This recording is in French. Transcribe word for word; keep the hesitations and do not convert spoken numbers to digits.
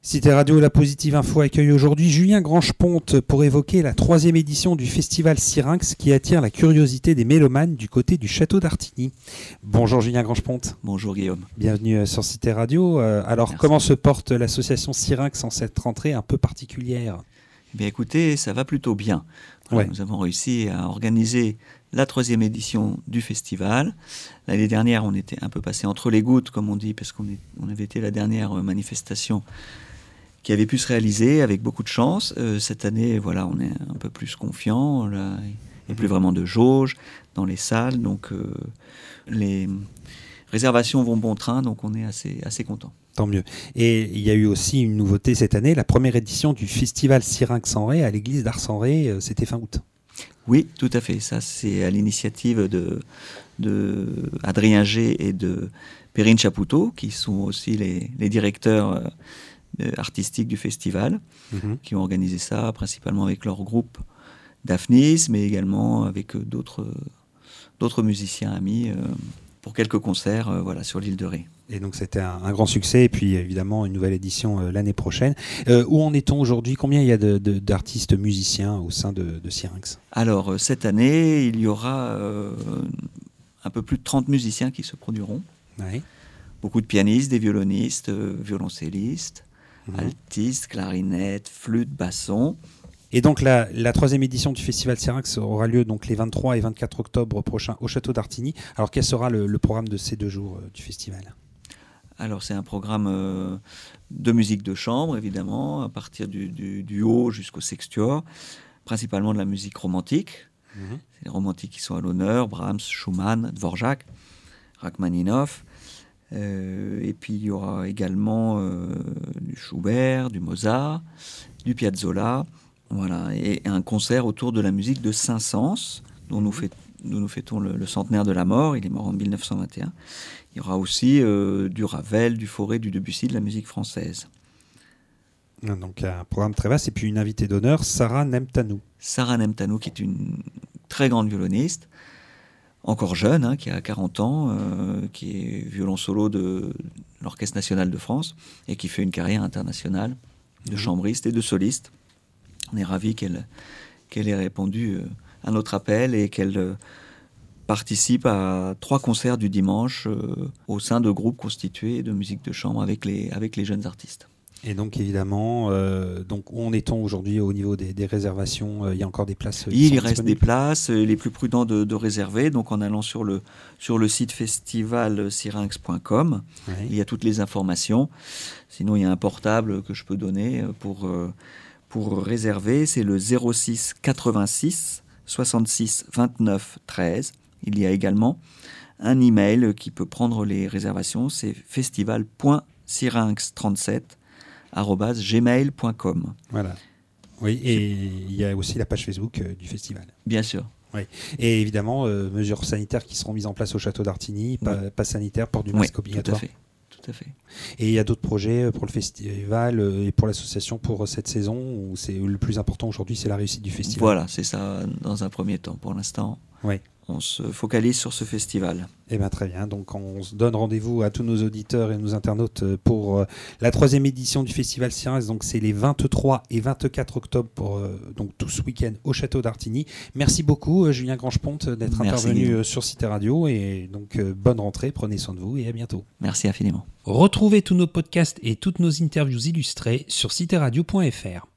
Cité Radio, la Positive Info accueille aujourd'hui Julien Grangeponte pour évoquer la troisième édition du festival Syrinx qui attire la curiosité des mélomanes du côté du château d'Artigny. Bonjour Julien Grangeponte. Bonjour Guillaume. Bienvenue sur Cité Radio. Alors Merci. Comment se porte l'association Syrinx en cette rentrée un peu particulière ? Eh bien écoutez, ça va plutôt bien. Ouais. Nous avons réussi à organiser la troisième édition du festival. L'année dernière, on était un peu passé entre les gouttes, comme on dit, parce qu'on est, on avait été la dernière manifestation qui avait pu se réaliser avec beaucoup de chance. Euh, cette année, voilà, on est un peu plus confiant. Là, il n'y a plus vraiment de jauge dans les salles, donc euh, les réservations vont bon train, donc on est assez, assez content. Tant mieux. Et il y a eu aussi une nouveauté cette année, la première édition du festival Syrinx-en-Ré à l'église d'Ars-en-Ré, c'était fin août. Oui, tout à fait. Ça, c'est à l'initiative de, de Adrien G et de Perrine Chapoutot, qui sont aussi les, les directeurs euh, artistiques du festival, mm-hmm. qui ont organisé ça principalement avec leur groupe Daphnis, mais également avec d'autres, d'autres musiciens amis euh, pour quelques concerts euh, voilà, sur l'île de Ré. Et donc c'était un, un grand succès, et puis évidemment une nouvelle édition euh, l'année prochaine. Euh, où en est-on aujourd'hui ? Combien il y a de, de, d'artistes musiciens au sein de, de Syrinx ? Alors cette année, il y aura euh, un peu plus de trente musiciens qui se produiront. Oui. Beaucoup de pianistes, des violonistes, euh, violoncellistes, mmh. altistes, clarinettes, flûtes, bassons. Et donc la, la troisième édition du festival Syrinx aura lieu donc les vingt-trois et vingt-quatre octobre prochains au château d'Artigny. Alors quel sera le, le programme de ces deux jours euh, du festival ? Alors c'est un programme euh, de musique de chambre, évidemment, à partir du, du, du haut jusqu'au sextuor, principalement de la musique romantique. Mmh. C'est les romantiques qui sont à l'honneur, Brahms, Schumann, Dvorak, Rachmaninoff. Euh, et puis il y aura également euh, du Schubert, du Mozart, du Piazzolla, voilà, et un concert autour de la musique de Saint-Saëns, dont nous, fêt, nous, nous fêtons le, le centenaire de la mort. Il est mort en mille neuf cent vingt et un. Il y aura aussi euh, du Ravel, du Fauré, du Debussy, de la musique française. Donc un programme très vaste, et puis une invitée d'honneur, Sarah Nemtanou. Sarah Nemtanou, qui est une très grande violoniste, encore jeune, hein, qui a quarante ans, euh, qui est violon solo de l'Orchestre national de France, et qui fait une carrière internationale de mmh. chambriste et de soliste. On est ravis qu'elle, qu'elle ait répondu euh, à notre appel et qu'elle... Euh, participe à trois concerts du dimanche euh, au sein de groupes constitués de musique de chambre avec les, avec les jeunes artistes. Et donc évidemment, euh, donc où en est-on aujourd'hui au niveau des, des réservations ? euh, Il y a encore des places euh, Il reste des places, il est plus prudent de, de réserver, donc en allant sur le, sur le site festival syrinx point com, oui. Il y a toutes les informations. Sinon il y a un portable que je peux donner pour, euh, pour réserver, c'est le zéro six quatre-vingt-six soixante-six vingt-neuf treize. Il y a également un email qui peut prendre les réservations, c'est festival point syrinx trente-sept arobase gmail point com. Voilà. Oui, et il y a aussi la page Facebook euh, du festival. Bien sûr. Oui. Et évidemment, euh, mesures sanitaires qui seront mises en place au château d'Artigny, oui. pas, pas sanitaire, port du masque oui, obligatoire. Tout à fait. Tout à fait. Et il y a d'autres projets pour le festival et pour l'association pour cette saison, où c'est le plus important aujourd'hui, c'est la réussite du festival. Voilà, c'est ça dans un premier temps. Pour l'instant, oui. On se focalise sur ce festival. Eh bien, très bien. Donc, on se donne rendez-vous à tous nos auditeurs et nos internautes pour la troisième édition du festival Syrinx. Donc, c'est les vingt-trois et vingt-quatre octobre, pour, donc tout ce week-end au château d'Artigny. Merci beaucoup, Julien Grangeponte, d'être Merci intervenu Guillaume. sur Cité Radio. Et donc, bonne rentrée, prenez soin de vous et à bientôt. Merci infiniment. Retrouvez tous nos podcasts et toutes nos interviews illustrées sur cité radio point f r.